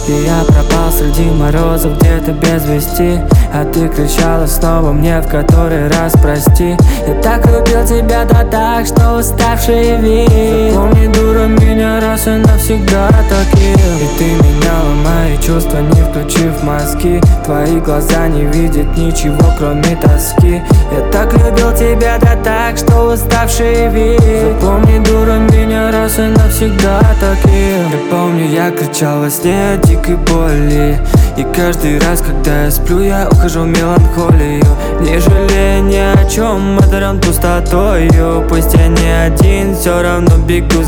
И я пропал среди морозов где-то без вести, а ты кричала снова мне в который раз прости. Я так любил тебя, да так, что уставший вид. Запомни, дура, меня раз и навсегда таким. И ты меняла мои чувства, не включив мозги. Твои глаза не видят ничего, кроме тоски. Я так любил тебя, да так, что уставший вид. Запомни, дура, меня раз и навсегда таким. Я помню, я кричал во сне от дикой боли, и каждый раз, когда я сплю, я ухожу в меланхолию. Не жалея ни о чем, одарен пустотою. Пусть я не один, все равно бегу